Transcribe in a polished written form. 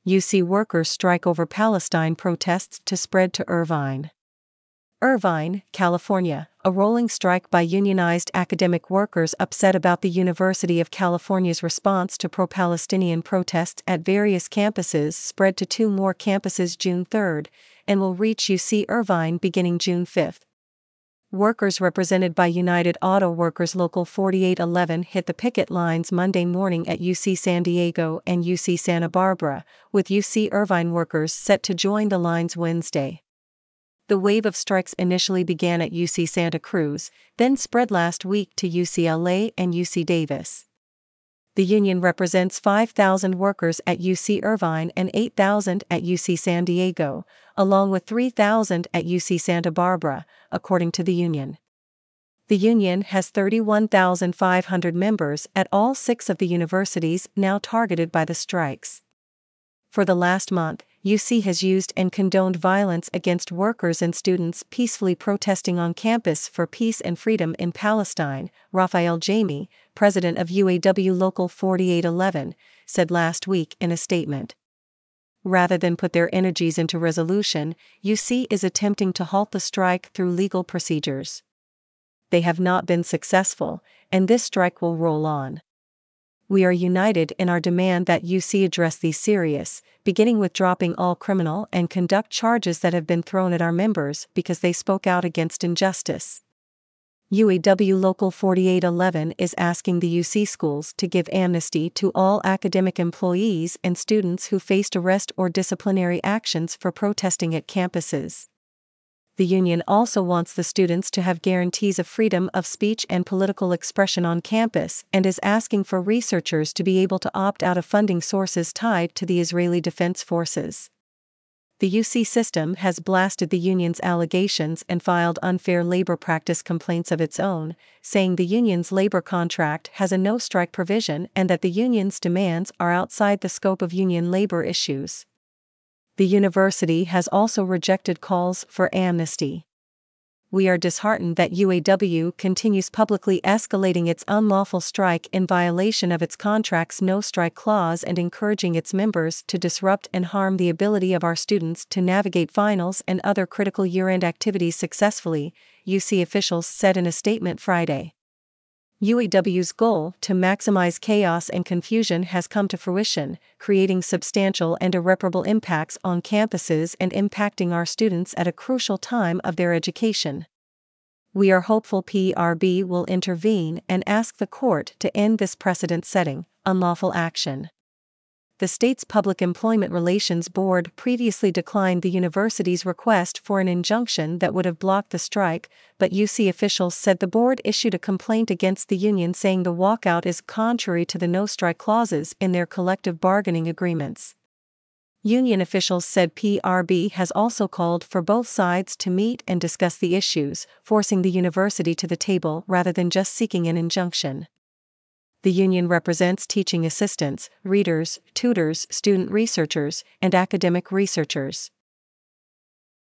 UC workers strike over Palestine protests to spread to Irvine. Irvine, California, a rolling strike by unionized academic workers upset about the University of California's response to pro-Palestinian protests at various campuses spread to 2 more campuses June 3 and will reach UC Irvine beginning June 5. Workers represented by United Auto Workers Local 4811 hit the picket lines Monday morning at UC San Diego and UC Santa Barbara, with UC Irvine workers set to join the lines Wednesday. The wave of strikes initially began at UC Santa Cruz, then spread last week to UCLA and UC Davis. The union represents 5,000 workers at UC Irvine and 8,000 at UC San Diego, along with 3,000 at UC Santa Barbara, according to the union. The union has 31,500 members at all 6 of the universities now targeted by the strikes. For the last month, UC has used and condoned violence against workers and students peacefully protesting on campus for peace and freedom in Palestine, Raphael Jamie, president of UAW Local 4811, said last week in a statement. Rather than put their energies into resolution, UC is attempting to halt the strike through legal procedures. They have not been successful, and this strike will roll on. We are united in our demand that UC address these serious, beginning with dropping all criminal and conduct charges that have been thrown at our members because they spoke out against injustice. UAW Local 4811 is asking the UC schools to give amnesty to all academic employees and students who faced arrest or disciplinary actions for protesting at campuses. The union also wants the students to have guarantees of freedom of speech and political expression on campus and is asking for researchers to be able to opt out of funding sources tied to the Israeli Defense Forces. The UC system has blasted the union's allegations and filed unfair labor practice complaints of its own, saying the union's labor contract has a no-strike provision and that the union's demands are outside the scope of union labor issues. The university has also rejected calls for amnesty. We are disheartened that UAW continues publicly escalating its unlawful strike in violation of its contract's no-strike clause and encouraging its members to disrupt and harm the ability of our students to navigate finals and other critical year-end activities successfully, UC officials said in a statement Friday. UAW's goal to maximize chaos and confusion has come to fruition, creating substantial and irreparable impacts on campuses and impacting our students at a crucial time of their education. We are hopeful PRB will intervene and ask the court to end this precedent-setting, unlawful action. The state's Public Employment Relations Board previously declined the university's request for an injunction that would have blocked the strike, but UC officials said the board issued a complaint against the union saying the walkout is contrary to the no-strike clauses in their collective bargaining agreements. Union officials said PRB has also called for both sides to meet and discuss the issues, forcing the university to the table rather than just seeking an injunction. The union represents teaching assistants, readers, tutors, student researchers, and academic researchers.